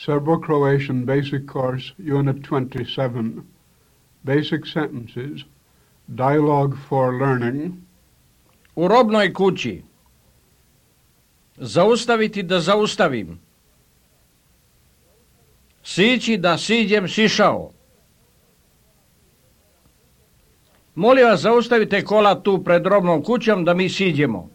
Serbo-Croatian Basic Course, Unit 27, Basic Sentences, Dialogue for Learning. U robnoj kući. Zaustaviti da zaustavim. Sići da siđem sišao. Molim vas, zaustavite kola tu pred robnom kućom da mi siđemo.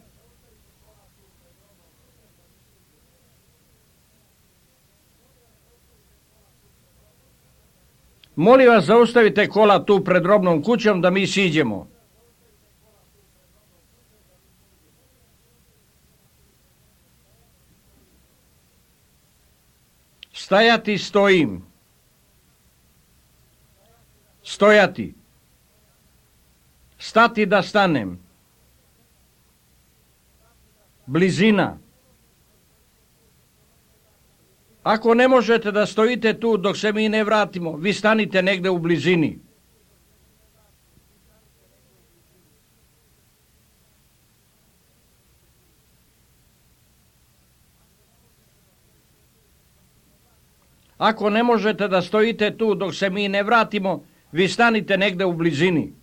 Molim vas, zaustavite kola tu pred robnom kućom da mi siđemo. Stajati, stojim. Stojati. Stati da stanem. Blizina. Ako ne možete da stojite tu dok se mi ne vratimo, vi stanite negde u blizini. Ako ne možete da stojite tu dok se mi ne vratimo, vi stanite negde u blizini.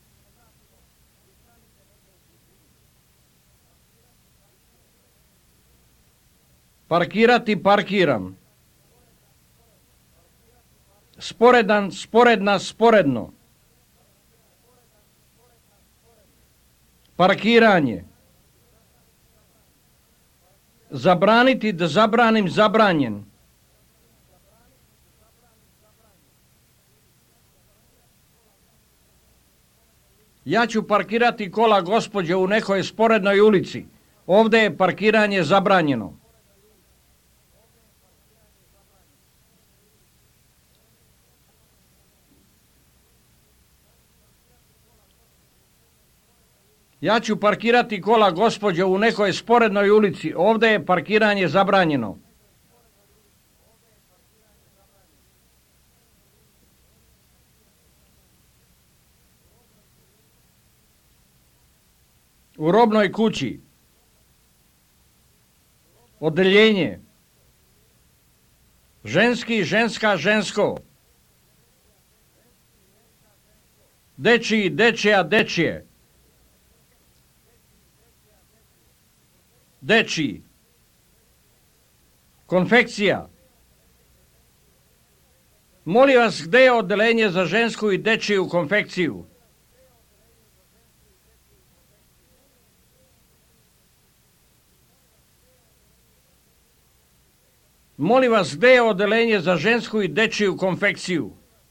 Parkirati, parkiram. Sporedan, sporedna, sporedno. Parkiranje. Zabraniti, da zabranim, zabranjen. Ja ću parkirati kola gospođe u nekoj sporednoj ulici. Ovdje je parkiranje zabranjeno. Ja ću parkirati kola gospođe u nekoj sporednoj ulici. Ovdje je parkiranje zabranjeno. U robnoj kući. Odeljenje. Ženski, ženska, žensko. Dečiji, dečija, dečije. Dečiji. Konfekcija. Molim vas, gde je odeljenje za žensku i dečiju konfekciju? Molim vas, gde je odeljenje za žensku i dečiju konfekciju?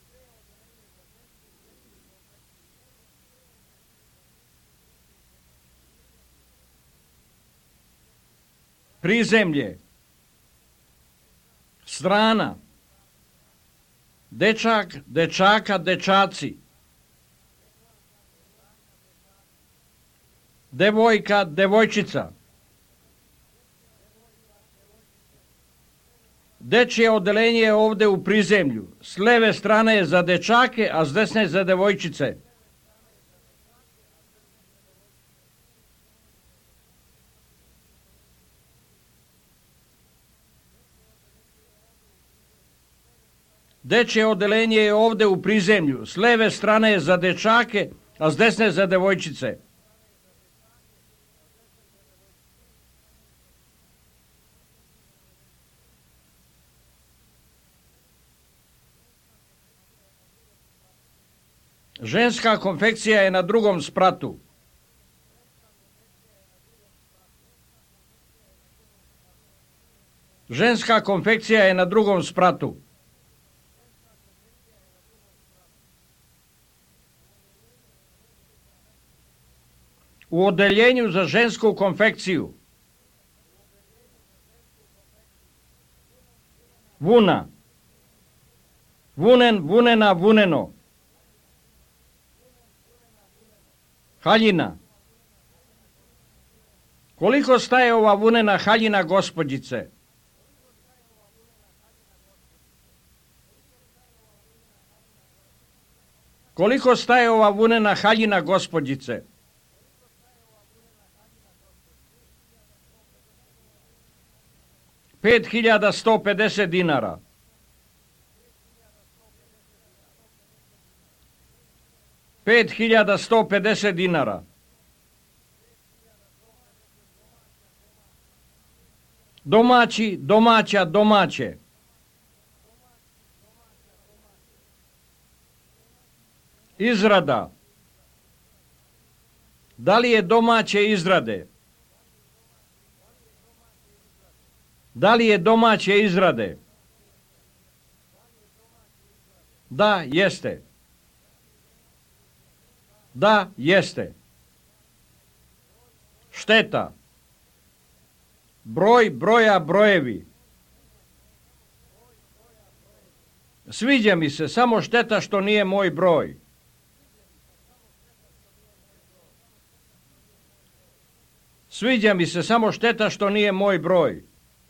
Prizemlje. Strana. Dečak, dečaka, dečaci. Devojka, devojčica. Dečje odeljenje je ovdje u prizemlju. S leve strane je za dečake, a s desne za devojčice. Dečje odeljenje je ovdje u prizemlju. S leve strane je za dečake, a s desne za devojčice. Ženska konfekcija je na drugom spratu. Ženska konfekcija je na drugom spratu. U odeljenju za žensku konfekciju. Vuna. Vunen, vunena, vuneno. Haljina. Koliko staje ova vunena haljina, gospođice? Koliko staje ova vunena haljina, gospođice? 5.150 dinara. 5.150 dinara. Domaći, domaća, domaće. Izrada. Da li je domaće izrade? Da li je domaće izrade? Da, jeste. Da, jeste. Šteta. Broj, broja, brojevi. Sviđa mi se, samo šteta što nije moj broj. Sviđa mi se, samo šteta što nije moj broj.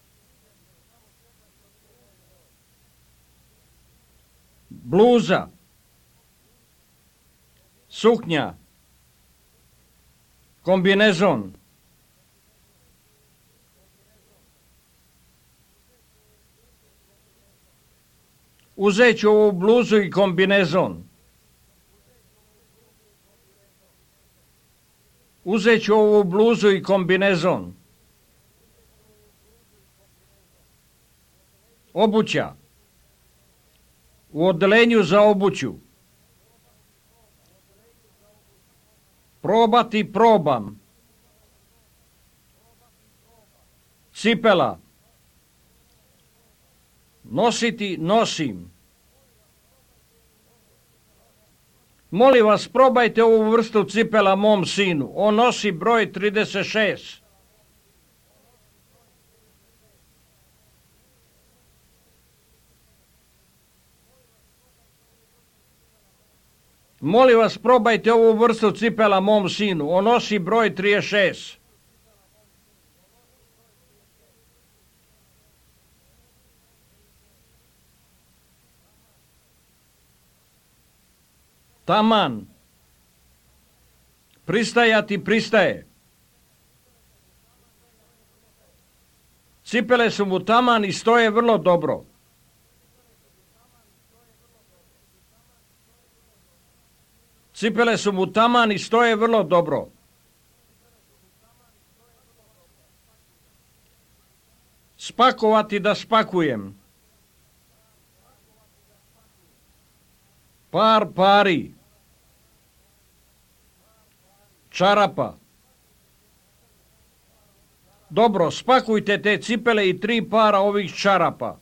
Bluza. Suknja. Kombinezon. Uzet ću ovu bluzu i kombinezon. Uzet ću ovu bluzu i kombinezon. Obuća. U odelenju za obuću. Probati, probam. Cipela. Nositi, nosim. Molim vas, probajte ovu vrstu cipela mom sinu. On nosi broj 36. Molim vas, probajte ovu vrstu cipela mom sinu. On nosi broj 36. Taman. Pristajati, pristaje. Cipele su mu taman i stoje vrlo dobro. Cipele su mu taman i stoje vrlo dobro. Spakovati da spakujem. Par, pari. Čarapa. Dobro, spakujte te cipele i 3 para ovih čarapa.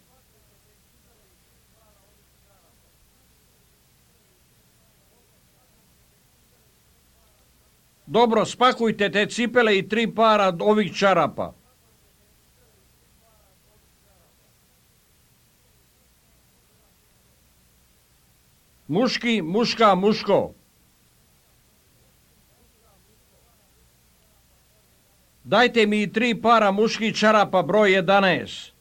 Dobro, spakujte te cipele i 3 para ovih čarapa. Muški, muška, muško. Dajte mi 3 para muških čarapa broj 11.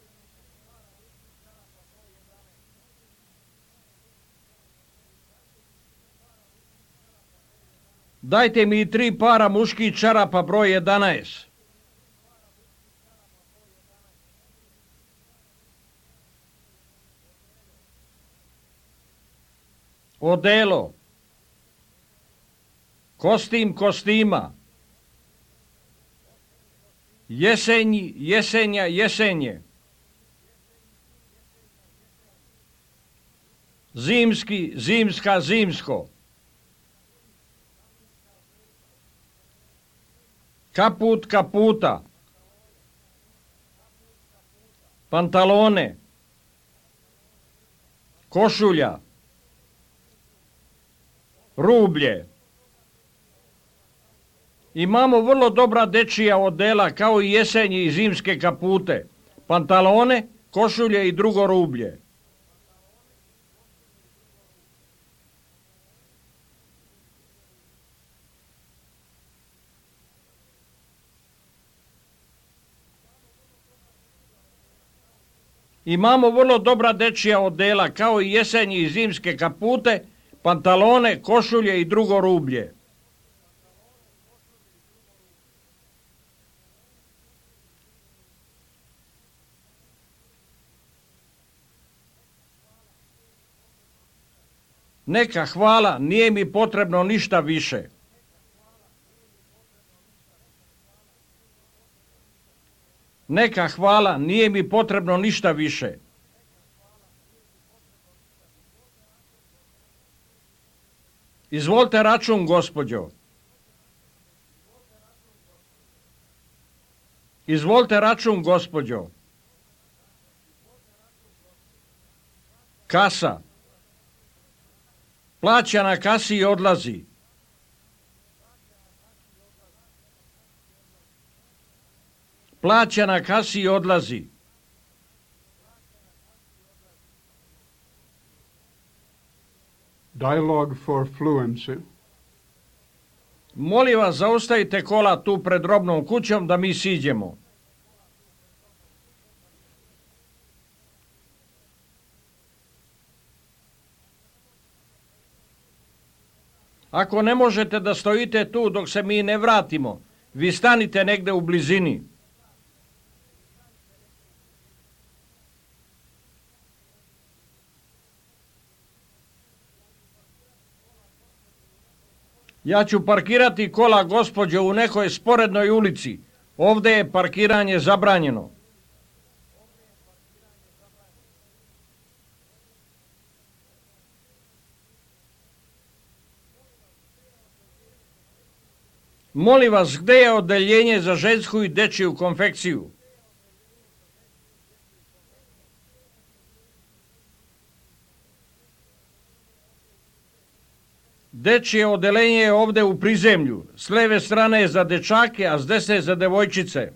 Dajte mi 3 para muških čarapa broj 11. Odelo. Kostim kostima. Jesenji, jesenja, jesenje. Zimski, zimska, zimsko. Kaput, kaputa. Pantalone. Košulja. Rublje. Imamo vrlo dobra dečija odela kao i jesenje i zimske kapute, pantalone, košulje i drugo rublje. Imamo vrlo dobra dečija odela kao i jesenje i zimske kapute, pantalone, košulje i drugo rublje. Neka hvala, nije mi potrebno ništa više. Neka hvala, nije mi potrebno ništa više. Izvolite račun, gospođo. Izvolite račun, gospođo. Kasa. Plaća na kasi i odlazi. Plaća na kasi i odlazi. Dialogue for fluency. Molim vas, zaustavite kola tu pred robnom kućom da mi siđemo. Ako ne možete da stojite tu dok se mi ne vratimo, vi stanite negde u blizini. Ja ću parkirati kola, gospođo, u nekoj sporednoj ulici. Ovde je parkiranje zabranjeno. Molim vas, gde je odeljenje za žensku i dečiju konfekciju? Dečije odeljenje je ovde u prizemlju. S leve strane je za dečake, a s desne je za devojčice.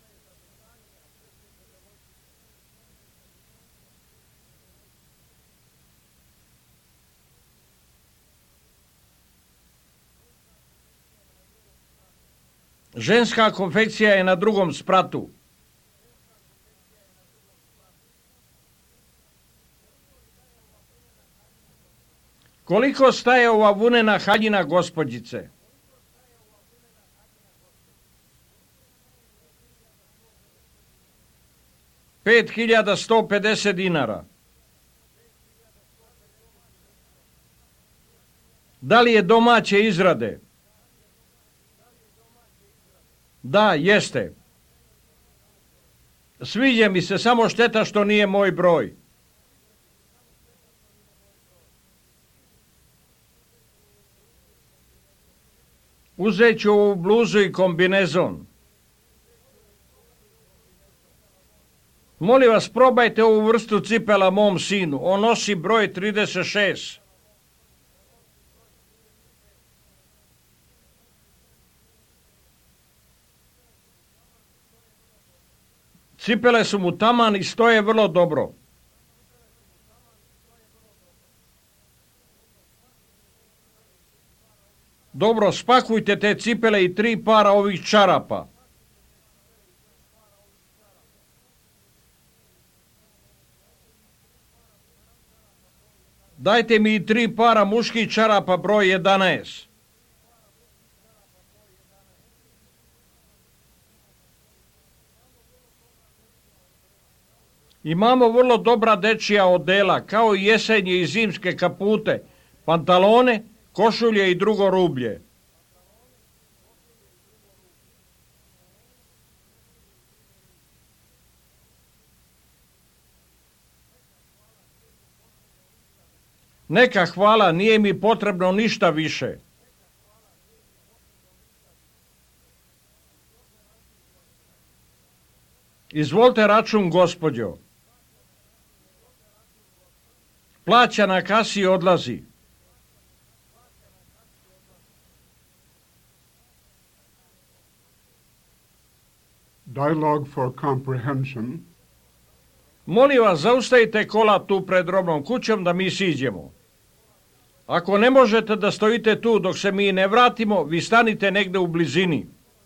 Ženska konfekcija je na drugom spratu. Koliko staje ova vunena haljina, gospođice? 5.150 dinara. Da li je domaće izrade? Da, jeste. Sviđa mi se, samo šteta što nije moj broj. Uzet ću ovu bluzu i kombinezon. Molim vas, probajte ovu vrstu cipela mom sinu. On nosi broj 36. Cipele su mu taman i stoje vrlo dobro. Dobro, spakujte te cipele i 3 para ovih čarapa. Dajte mi i 3 para muških čarapa broj 11. Imamo vrlo dobra dečija odela, kao i jesenje i zimske kapute, pantalone, košulje i drugo rublje. Neka hvala, nije mi potrebno ništa više. Izvolite račun, gospođo. Plaća na kasi i odlazi. Dialogue for comprehension. Molim vas, zaustavite kola tu pred robnom kućom da mi siđemo. Ako ne možete da stojite tu dok se mi ne vratimo, vi stanite negde u blizini.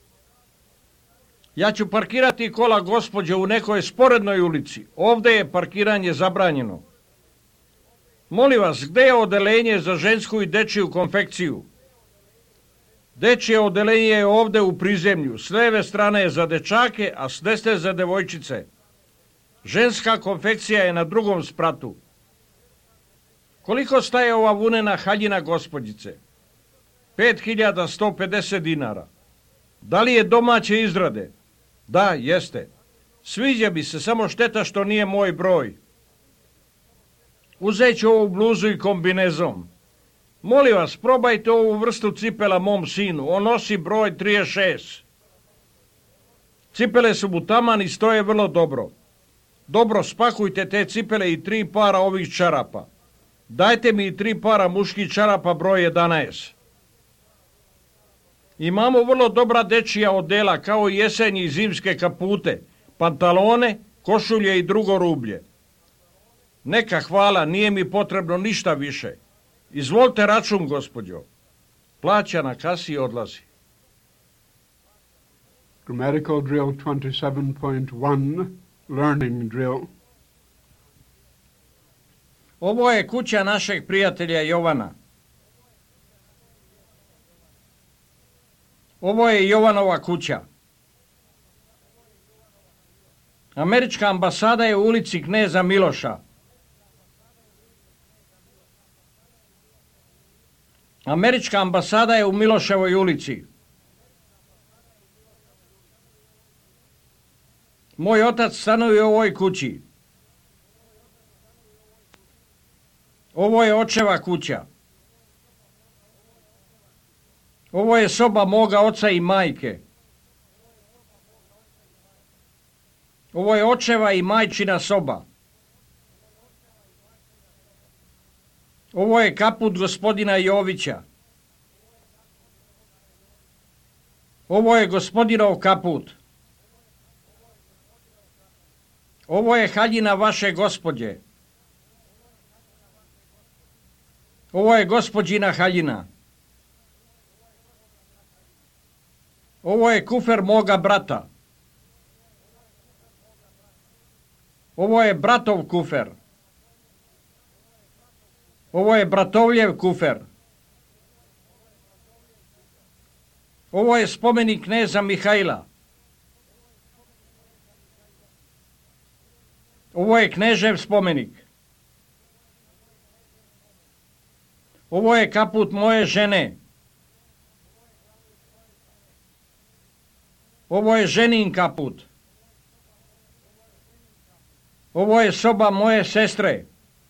Ja ću parkirati kola, gospođo, u nekoj sporednoj ulici. Ovde je parkiranje zabranjeno. Molim vas, gde je odeljenje za žensku i dečiju konfekciju? Dečije odeljenje je ovde u prizemlju. S leve strane je za dečake, a s desne za devojčice. Ženska konfekcija je na drugom spratu. Koliko staje ova vunena haljina, gospođice? 5150 dinara. Da li je domaće izrade? Da, jeste. Sviđa mi se, samo šteta što nije moj broj. Uzet ću ovu bluzu i kombinezon. Molim vas, probajte ovu vrstu cipela mom sinu. On nosi broj 36. Cipele su mu taman i stoje vrlo dobro. Dobro, spakujte te cipele i 3 para ovih čarapa. Dajte mi i 3 para muških čarapa broj 11. Imamo vrlo dobra dečija odela, kao i jesenje i zimske kapute, pantalone, košulje i drugo rublje. Neka, hvala, nije mi potrebno ništa više. Izvolite račun, gospođo. Plaća na kasi i odlazi. Grammatical drill 27.1, learning drill. Ovo je kuća našeg prijatelja Jovana. Ovo je Jovanova kuća. Američka ambasada je u ulici Kneza Miloša. Američka ambasada je u Miloševoj ulici. Moj otac stanuje u ovoj kući. Ovo je očeva kuća. Ovo je soba moga oca i majke. Ovo je očeva i majčina soba. Ovo je kaput gospodina Jovića. Ovo je gospodinov kaput. Ovo je haljina vaše gospođe. Ovo je gospođina haljina. Ovo je kufer moga brata. Ovo je bratov kufer. Ovo je bratovljev kufer. Ovo je spomenik kneza Mihajla. Ovo je knežev spomenik. Ovo je kaput moje žene. Ovo je ženin kaput. Ovo je soba moje sestre.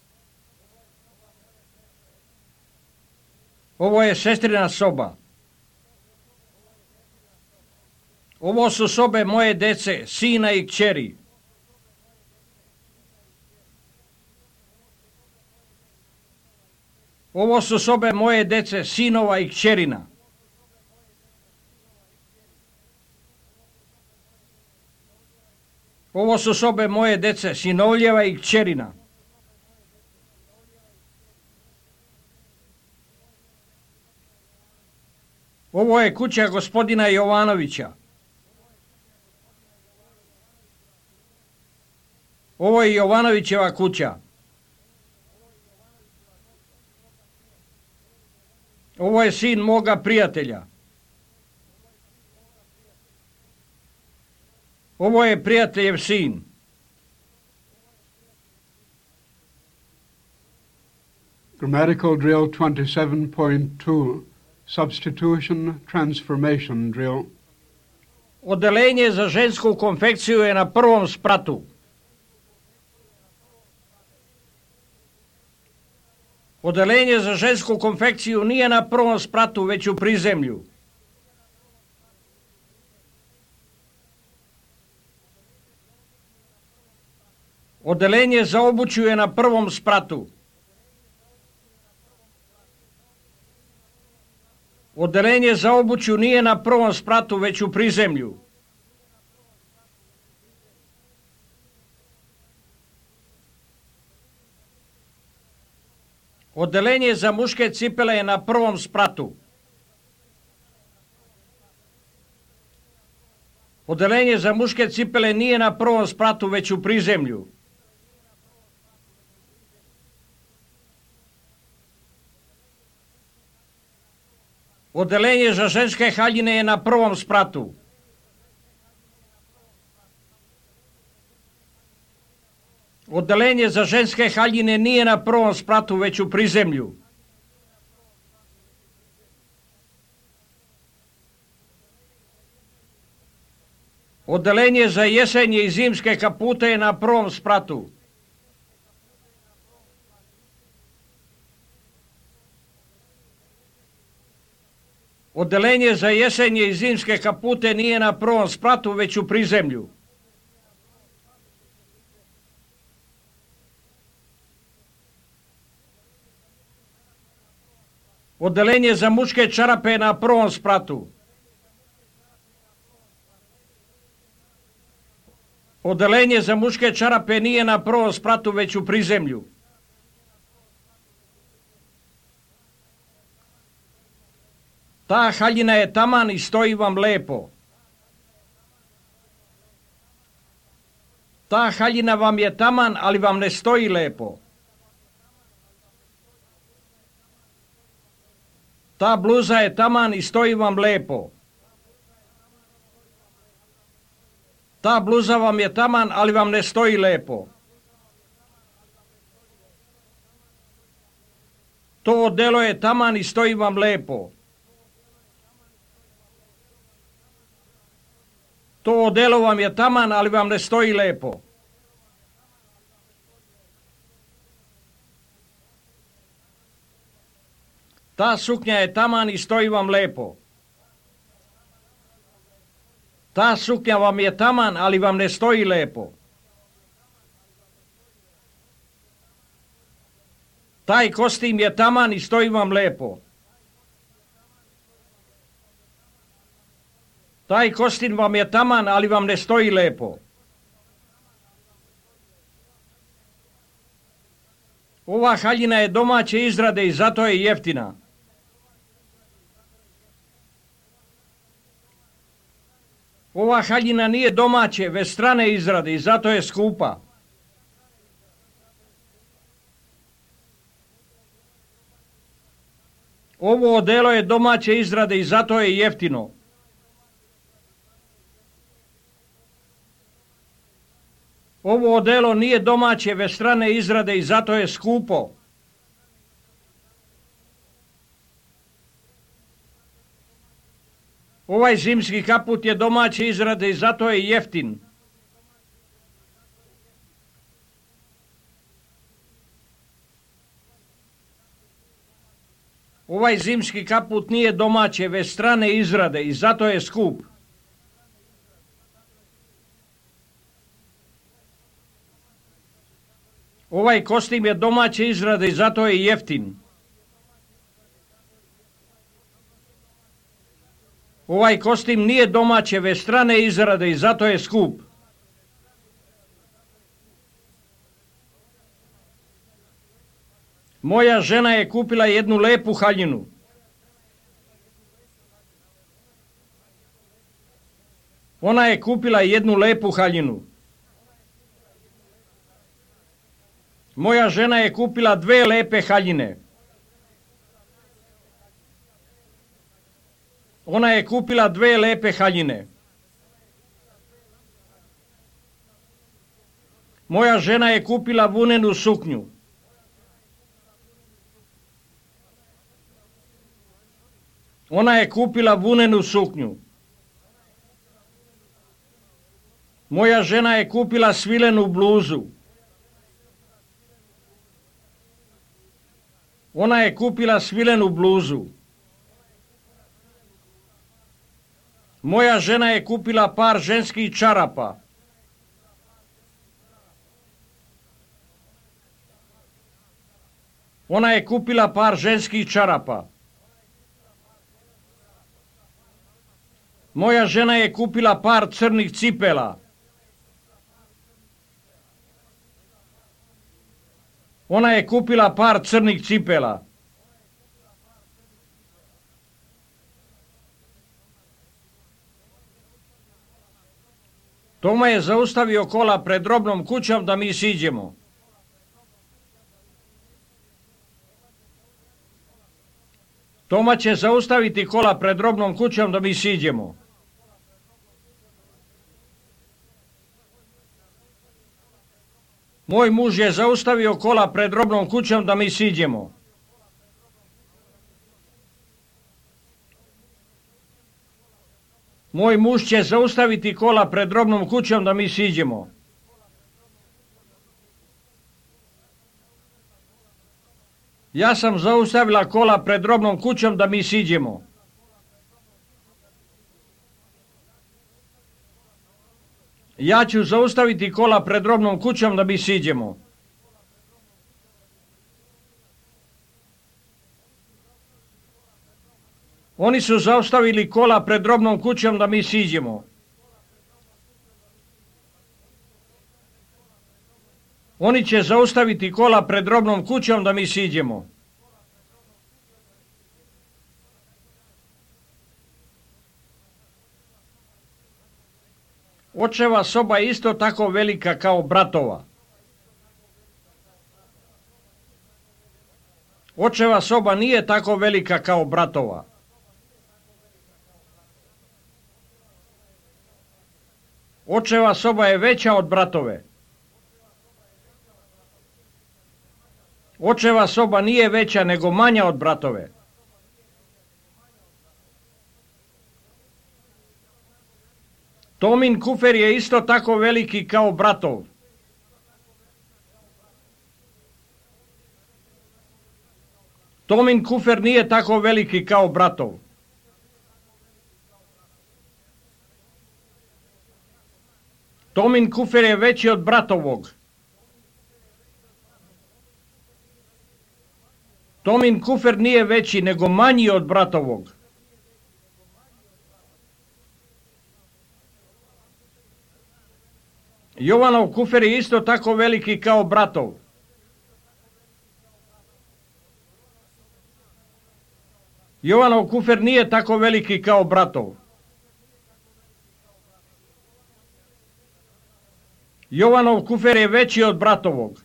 Ovo je sestrina soba. Ovo su sobe moje dece, sina i kćeri. Ovo su sobe moje dece, sinova i kćerina. Ovo su sobe moje dece, sinovljeva i kćerina. Ovo je kuća gospodina Jovanovića. Ovo je Jovanovićeva kuća. Ovo je sin moga prijatelja. Ovo je prijateljev sin. Grammatical drill 27.2, substitution transformation drill. Odelenje za žensku konfekciju je na prvom spratu. Odelenje za žensku konfekciju nije na prvom spratu, već u prizemlju. Odelenje za obuću je na prvom spratu. Odelenje za obuću nije na prvom spratu, već u prizemlju. Odelenje za muške cipele je na prvom spratu. Odelenje za muške cipele nije na prvom spratu, već u prizemlju. Odelenje za ženske haljine je na prvom spratu. Odelenje za ženske haljine nije na prvom spratu, već u prizemlju. Odelenje za jesenje i zimske kapute je na prvom spratu. Odelenje za jesenje i zimske kapute nije na prvom spratu, već u prizemlju. Odelenje za muške čarape je na prvom spratu. Odelenje za muške čarape nije na prvom spratu, već u prizemlju. Ta haljina je taman i stoji vam lepo. Ta haljina vam je taman, ali vam ne stoji lepo. Ta bluza je taman i stoji vam lepo. Ta bluza vam je taman, ali vam ne stoji lepo. To odelo je taman i stoji vam lepo. To odelo vam je taman, ali vam ne stoji lepo. Ta suknja je taman i stoji vam lepo. Ta suknja vam je taman, ali vam ne stoji lepo. Taj kostim je taman i stoji vam lepo. Taj kostim vam je taman, ali vam ne stoji lepo. Ova haljina je domaće izrade i zato je jeftina. Ova haljina nije domaće, već strane izrade i zato je skupa. Ovo odelo je domaće izrade i zato je jeftino. Ovo odelo nije domaće, već strane izrade i zato je skupo. Ovaj zimski kaput je domaće izrade i zato je jeftin. Ovaj zimski kaput nije domaće, već strane izrade i zato je skup. Ovaj kostim je domaće izrade i zato je jeftin. Ovaj kostim nije domaće, već strane izrade i zato je skup. Moja žena je kupila jednu lepu haljinu. Ona je kupila jednu lepu haljinu. Moja žena je kupila dve lepe haljine. Ona je kupila dve lepe haljine. Moja žena je kupila vunenu suknju. Ona je kupila vunenu suknju. Moja žena je kupila svilenu bluzu. Ona je kupila svilenu bluzu. Moja žena je kupila par ženskih čarapa. Ona je kupila par ženskih čarapa. Moja žena je kupila par crnih cipela. Ona je kupila par crnih cipela. Toma je zaustavio kola pred robnom kućom da mi siđemo. Toma će zaustaviti kola pred robnom kućom da mi siđemo. Moj muž je zaustavio kola pred robnom kućom da mi siđemo. Moj muž će zaustaviti kola pred robnom kućom da mi siđemo. Ja sam zaustavila kola pred robnom kućom da mi siđemo. Ja ću zaustaviti kola pred robnom kućom da mi siđemo. Oni su zaustavili kola pred robnom kućom da mi siđemo. Oni će zaustaviti kola pred robnom kućom da mi siđemo. Očeva soba je isto tako velika kao bratova. Očeva soba nije tako velika kao bratova. Očeva soba je veća od bratove. Očeva soba nije veća nego manja od bratove. Tomin kufer je isto tako veliki kao bratov. Tomin kufer nije tako veliki kao bratov. Tomin kufer je veći od bratovog. Tomin kufer nije veći nego manji od bratovog. Jovanov kufer je isto tako veliki kao bratov. Jovanov kufer nije tako veliki kao bratov. Jovanov kufer je veći od bratovog.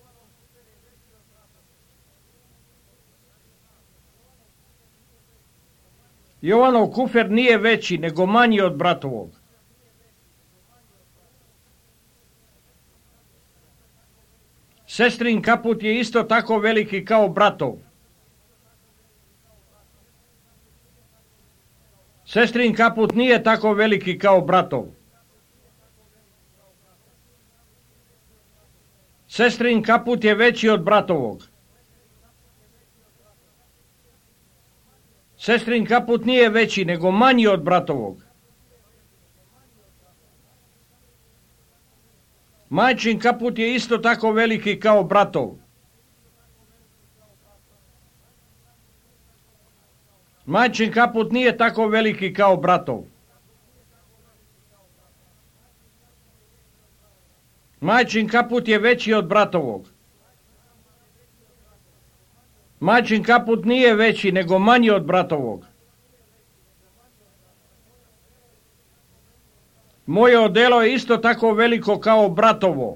Jovanov kufer nije veći nego manji od bratovog. Sestrin kaput je isto tako veliki kao bratov. Sestrin kaput nije tako veliki kao bratov. Sestrin kaput je veći od bratovog. Sestrin kaput nije veći nego manji od bratovog. Majčin kaput je isto tako veliki kao bratov. Majčin kaput nije tako veliki kao bratov. Majčin kaput je veći od bratovog. Majčin kaput nije veći nego manji od bratovog. Moje odelo je isto tako veliko kao bratovo.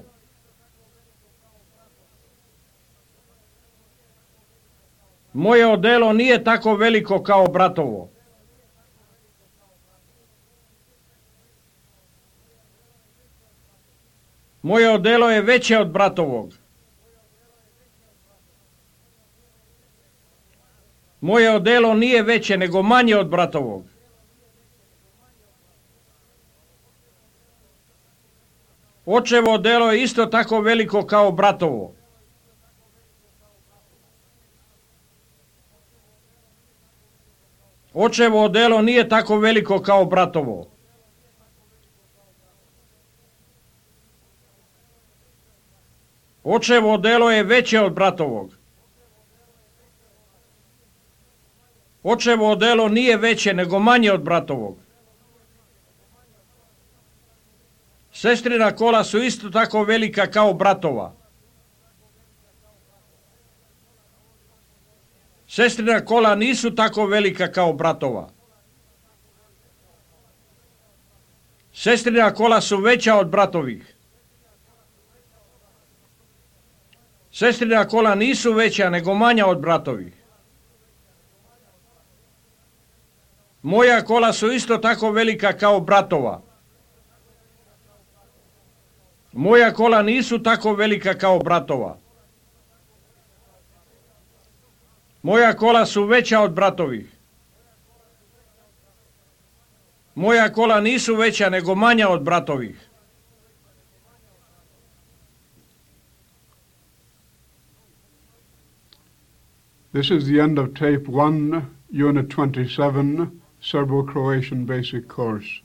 Moje odelo nije tako veliko kao bratovo. Moje odelo je veće od bratovog. Moje odelo nije veće nego manje od bratovog. Očevo odelo je isto tako veliko kao bratovo. Očevo odelo nije tako veliko kao bratovo. Očevo odelo je veće od bratovog. Očevo odelo nije veće nego manje od bratovog. Sestrina kola su isto tako velika kao bratova. Sestrina kola nisu tako velika kao bratova. Sestrina kola su veća od bratovih. Sestrina kola nisu veća nego manja od bratovih. Moja kola su isto tako velika kao bratova. Moja kola nisu tako velika kao bratova. Moja kola su veća od bratovih. Moja kola nisu veća nego manja od bratovih. This is the end of Tape 1, Unit 27, Serbo-Croatian Basic Course.